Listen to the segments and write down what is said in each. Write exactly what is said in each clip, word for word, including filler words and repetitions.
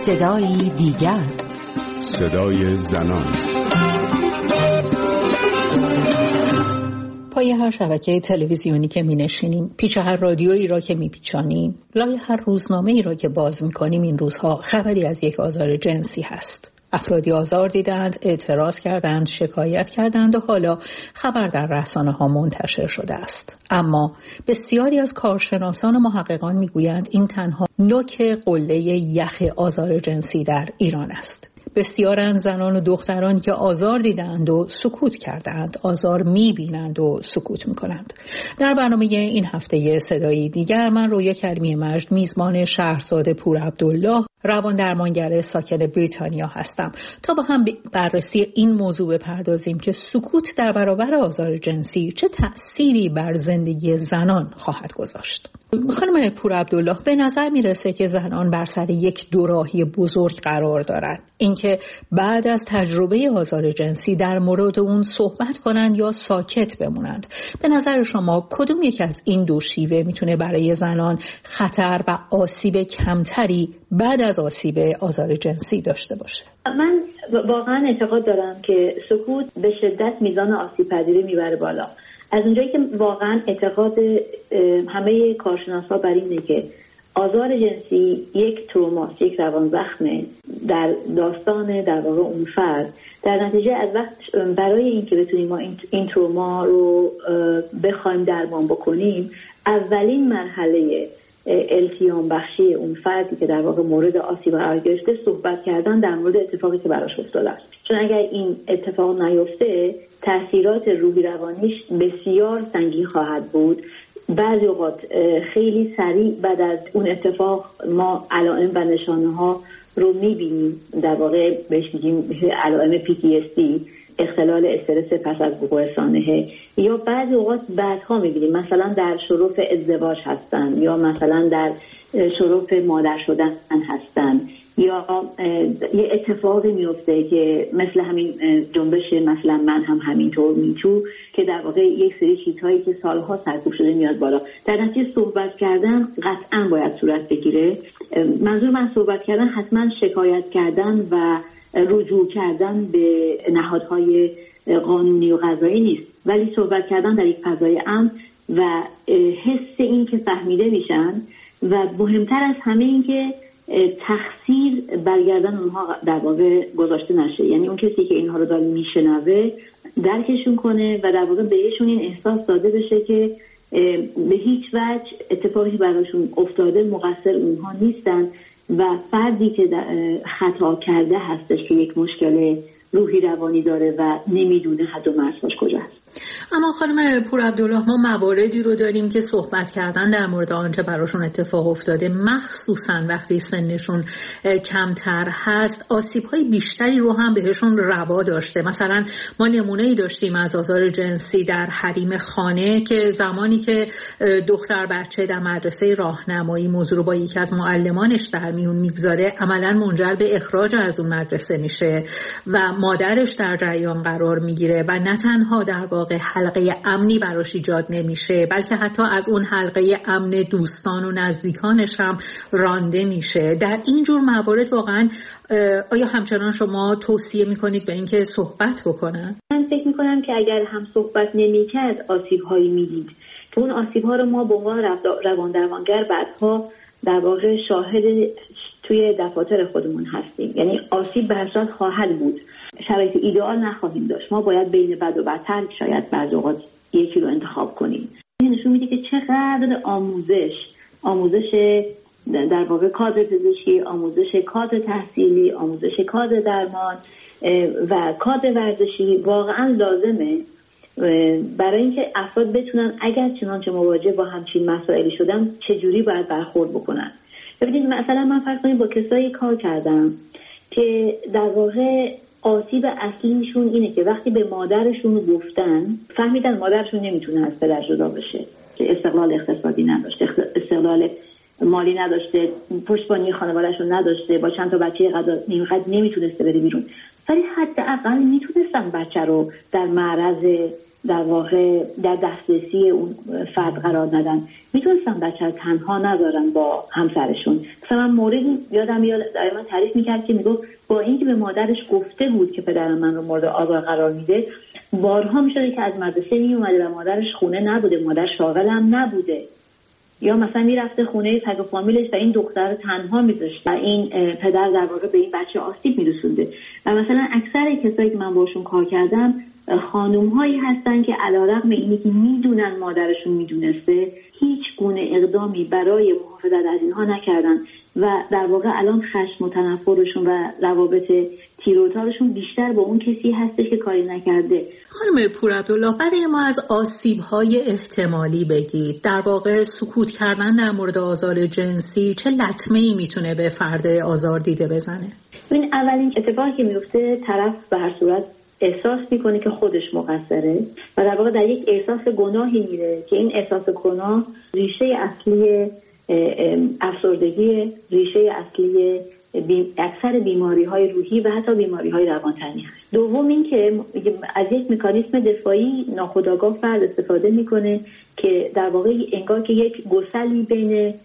صدای دیگر، صدای زنان. پای هر شبکه تلویزیونی که می نشینیم، پیچ هر رادیویی را که می پیچانیم، لای هر روزنامه‌ای را که باز می کنیم، این روزها خبری از یک آزار جنسی هست. افرادی آزار دیدند، اعتراض کردند، شکایت کردند و حالا خبر در رسانه ها منتشر شده است. اما بسیاری از کارشناسان و محققان می گویند این تنها نوک قله یخ آزار جنسی در ایران است. بسیارند زنان و دختران که آزار دیدند و سکوت کردند، آزار می‌بینند و سکوت می‌کنند. در برنامه این هفته صدای دیگر من رویا کریمی مجد میزبان شهرزاد پور عبدالله، روان درمانگر ساکن بریتانیا هستم تا با هم بررسی این موضوع بپردازیم که سکوت در برابر آزار جنسی چه تأثیری بر زندگی زنان خواهد گذاشت. خانم پور عبدالله، به نظر میرسه که زنان بر سر یک دوراهی بزرگ قرار دارند. اینکه بعد از تجربه آزار جنسی در مورد اون صحبت کنند یا ساکت بمونند. به نظر شما کدوم یک از این دو شیوه میتونه برای زنان خطر و آسیب کمتری بعد از آسیب آزار جنسی داشته باشه؟ من واقعا اعتقاد دارم که سکوت به شدت میزان آسیب پذیری میبره بالا. از اونجایی که واقعا اعتقاد همه کارشناسا بر اینه که آزار جنسی یک تروماست، یک روان زخمه در داستان در واقع اون فرد. در نتیجه از وقت برای اینکه بتونیم ما این, این تروما رو بخوایم درمان بکنیم، اولین مرحله التیام بخشی اون فردی که در واقع مورد آسیب قرار گرفته صحبت کردن در مورد اتفاقی که براش افتاده است. چون اگر این اتفاق نیفته، تاثیرات روحی روانیش بسیار سنگین خواهد بود. بعضی اوقات خیلی سریع بعد از اون اتفاق ما علائم و نشانه ها رو میبینیم، در واقع بهش میگیم علائم پی تی اس دی، اختلال استرس پس از وقوع سانحه، یا بعضی اوقات بعدها میبینیم مثلا در شرف ازدواج هستن یا مثلا در شرف مادر شدن هستن، یا یه اتفاقی میفته که مثل همین جنبش مثلا من هم همینطور میتو که در واقع یک سری چیزهایی که سالها سرکوب شده میاد بالا. در نتیجه صحبت کردن قطعا باید صورت بگیره. منظور من صحبت کردن حتما شکایت کردن و رجوع کردن به نهادهای قانونی و قضایی نیست، ولی صحبت کردن در یک فضای امن و حس این که فهمیده میشن و مهمتر از همه این که تقصیر برگردن اونها در واقع گذاشته نشه. یعنی اون کسی که اینها رو داره میشنوه درکشون کنه و در واقع بهشون این احساس داده بشه که به هیچ وجه اتفاقی براشون افتاده مقصر اونها نیستن و فردی که خطا کرده هستش که یک مشکل روحی روانی داره و نمیدونه حد و مرزش کجاست. اما خانم پور عبدالله، ما مواردی رو داریم که صحبت کردن در مورد آنچه براشون اتفاق افتاده، مخصوصا وقتی سنشون کمتر هست، آسیب‌های بیشتری رو هم بهشون روا داشته. مثلا ما نمونه‌ای داشتیم از آزار جنسی در حریم خانه که زمانی که دختر بچه در مدرسه راهنمایی موضوع رو با یکی از معلمانش در میون میگذاره، عملاً منجر به اخراج از اون مدرسه میشه و مادرش در جریان قرار میگیره و نه تنها در واقع حلقه امنی براش ایجاد نمیشه، بلکه حتی از اون حلقه امن دوستان و نزدیکانش هم رانده میشه. در این جور موارد واقعا آیا همچنان شما توصیه میکنید به اینکه صحبت بکنن؟ من فکر میکنم که اگر هم صحبت نمیکرد آسیب‌هایی میدید که اون آسیب‌ها رو ما به عنوان روان درمانگر بعدها در واقع شاهد توی دفاتر خودمون هستیم. یعنی آسیب به هر صورت خواهد بود، شرایط ایدئال نخواهیم داشت. ما باید بین بد و بدتر شاید بعضی اوقات یکی رو انتخاب کنیم. این نشون میده که چقدر آموزش آموزش در واقع کادر پزشکی، آموزش کادر تحصیلی، آموزش کادر درمان و کادر ورزشی واقعا لازمه برای اینکه افراد بتونن اگر چنانچه مواجه با همچین مسائلی شدن چجوری باید برخورد بکنن. ببینید مثلا من فرض کنید با کسایی کار کردم که در واقع آسیب اصلیشون اینه که وقتی به مادرشون گفتن فهمیدن مادرشون نمیتونه از پدر جدا بشه، که استقلال اقتصادی نداشته، استقلال مالی نداشته، پشتیبانی خانواده‌شون نداشته، با چند تا بچه اینقدر نمیتونسته بره بیرون، ولی حداقل میتونستن بچه رو در معرض در واقع در دسترسی اون فرد قرار ندن، میتونستن بچه تنها نذارن با همسرشون. مثلا من موردی یادم میاد من تعریف میکرد که میگفت با اینکه به مادرش گفته بود که پدرم من رو مورد آزار قرار میده، بارها میشده که از مدرسه میومده و مادرش خونه نبوده، مادر شاغل هم نبوده، یا مثلا میرفته خونه تگ و فامیلش و این دختر تنها میذاشته و این پدر در واقع به این بچه آسیب میرسونده. و مثلا اکثر کسایی که من باشون کار کردم خانوم هایی هستن که علیرغم اینی که میدونن مادرشون میدونسته، هیچ گونه اقدامی برای محافظت از اینها نکردن و در واقع الان خشم و تنفرشون و روابط تیروتارشون بیشتر با اون کسی هستش که کاری نکرده. خانم پورعبدالله، برای ما از آسیب‌های احتمالی بگید. در واقع سکوت کردن در مورد آزار جنسی چه لطمه‌ای میتونه به فرد آزار دیده بزنه؟ این اولین اتفاقی که میفته، طرف به هر صورت احساس میکنه که خودش مقصره و در واقع در یک احساس گناهی میره که این احساس گناه ریشه اصلی افسردگی، ریشه اصلی بی... اکثر بیماری های روحی و حتی بیماری های روانتنی هست. دوم این که از یک مکانیسم دفاعی ناخودآگاه فرد استفاده میکنه که در واقع انگار که یک گسلی بین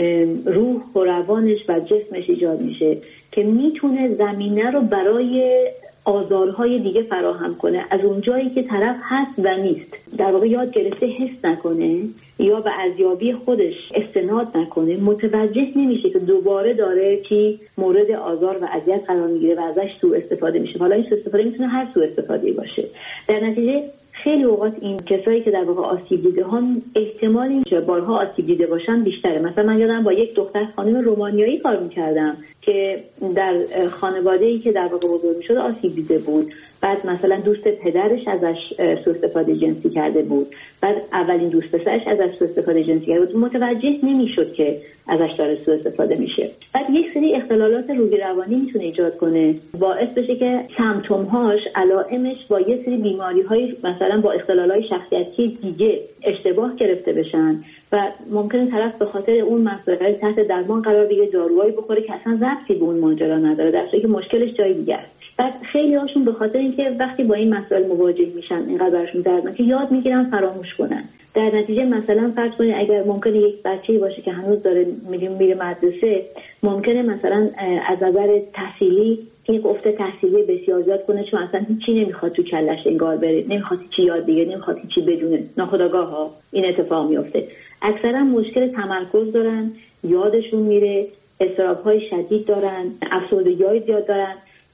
روح و روانش و جسمش ایجاد میشه که میتونه زمینه رو برای آزارهای دیگه فراهم کنه از اون جایی که طرف هست و نیست. در واقع یاد گرفته حس نکنه یا به ارزیابی خودش استناد نکنه، متوجه نمیشه که دوباره داره که مورد آزار و اذیت قرار میگیره و ازش سوء استفاده میشه. حالا این سوء استفاده میتونه هر سوء استفاده‌ای باشه. در نتیجه خیلی اوقات این کسایی که در واقع آسیب دیده ها احتمال اینکه بارها آسیب دیده باشن بیشتره. مثلا من یادم با یک دختر خانم رومانیایی کار میکردم که در خانواده‌ای که در واقع بزرگ شده آسیب دیده بود. بعد مثلا دوست پدرش ازش سوء استفاده جنسی کرده بود، بعد اولین دوست پسرش ازش سوء استفاده جنسی کرده بود، متوجه نمیشد که ازش داره سوء استفاده میشه. بعد یک سری اختلالات روحی روانی میتونه ایجاد کنه، باعث بشه که سمپتوم‌هاش، علائمش با یه سری بیماری‌های مثلا با اختلالات شخصیتی دیگه اشتباه گرفته بشن و ممکنه طرف به خاطر اون مسئله تحت درمان قرار بگیره، داروهایی بخوره که اصلا ربطی به اون ماجرا نداره، در حالی که مشکلش جای دیگه است. بعد خیلی هاشون به خاطر اینکه وقتی با این مسائل مواجه میشن اینقدر براشون دردناکه یاد میگیرن فراموش کنن. در نتیجه مثلا فرض کنید اگر ممکنه یک بچه‌ای باشه که هنوز داره میره مدرسه، ممکنه مثلا از نظر تحصیلی یک افت تحصیلی بسیار زیاد کنه، چون اصلا هیچی نمیخواد تو کلش انگار بره، نمیخواد چی یاد بگیره، نمیخواد چی بدونه، ناخودآگاه ها این اتفاق میفته. اکثرا مشکل تمرکز دارن، یادشون میره، اضطراب‌های شدید دارن، افسردگی‌های زیاد دارن،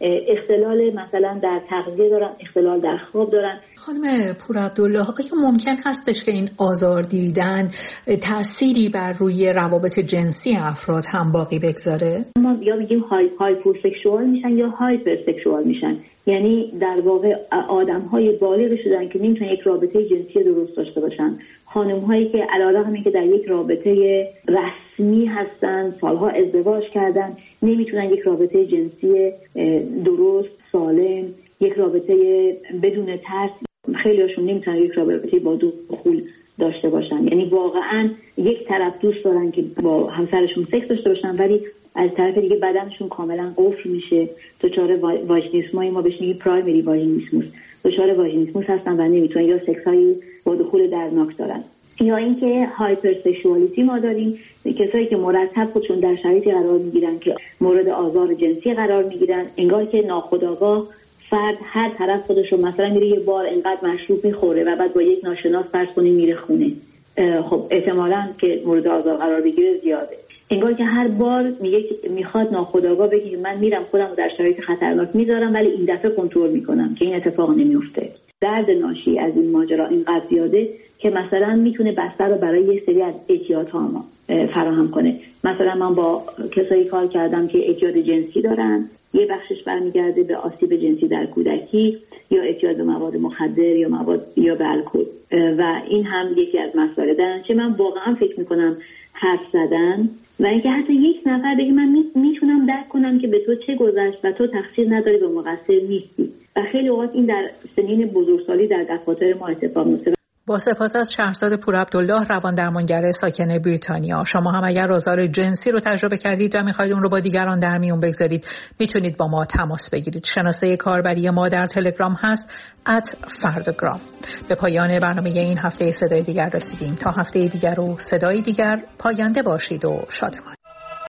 اختلال مثلا در تغذیه دارن، اختلال در خواب دارن. خانم پورعبدالله، آیا ممکن هستش که این آزار دیدن تأثیری بر روی روابط جنسی افراد هم باقی بگذاره؟ ما یا میگیم های هایپوسکشوال میشن یا هایپرسکشوال میشن، یعنی در واقع آدم‌های بالغ شدن که نمیتونن یک رابطه جنسی درست داشته باشن، خانم‌هایی که علیرغم اینکه در یک رابطه رسمی هستن، سالها ازدواج کردن، نمیتونن یک رابطه جنسی درست، سالم، یک رابطه بدون ترس، خیلی هاشون نمیتونن یک رابطه با دخول داشته باشن. یعنی واقعا یک طرف دوست دارن که با همسرشون سکس داشته باشن، ولی از طرف دیگه بدنشون کاملا قفل میشه، دچار واژینیسمای ما بهش میگیم پرایمری واژینیسموس، دچار واژینیسموس هستن و نمیتونن، یا سکسای با دخول درناک دارن. یا اینکه هایپرسکشوالیتی ما داریم، کسایی که مرتب خودشون در شرایطی قرار میگیرن که مورد آزار جنسی قرار میگیرن، انگار که ناخودآگاه فرد هر طرف خودش رو مثلا میره یه بار اینقدر مشروب میخوره و بعد با یک ناشناس فرض کنیم میره خونه، خب احتمالاً که مورد آزار قرار بگیره زیاده. انگار که هر بار میگه میخواد ناخودآگاه بگه من میرم خودم رو در شرایط خطرناک میذارم ولی این دفعه کنترل میکنم که این اتفاق نمیفته. درد ناشی از این ماجرا اینقدر زیاده که مثلا میتونه بستر رو برای یه سری از اعتیادها ما فراهم کنه. مثلا من با کسایی کار کردم که اعتیاد جنسی دارن، یه بخشش برمیگرده به آسیب جنسی در کودکی یا اعتیاد به مواد مخدر یا مواد یا به الکل و این هم یکی از مسائل. در نتیجه من واقعا فکر میکنم حرف زدن و اینکه حتی یک نفر بگه من میتونم درک کنم که به تو چه گذشت و تو تقصیر نداری و مقصر نیستی، و خیلی اوقات این در سنین بزرگسالی در دفاتر ما اتفاق میفته. با سپاس از شهرزاد پورعبدالله، روان درمانگر ساکن بریتانیا. شما هم اگر آزار جنسی رو تجربه کردید و میخواید اون رو با دیگران در میون بگذارید، میتونید با ما تماس بگیرید. شناسه کاربری ما در تلگرام هست ات فرداگرام. به پایان برنامه این هفته صدای دیگر رسیدیم. تا هفته دیگر و صدای دیگر، پاینده باشید و شادمان.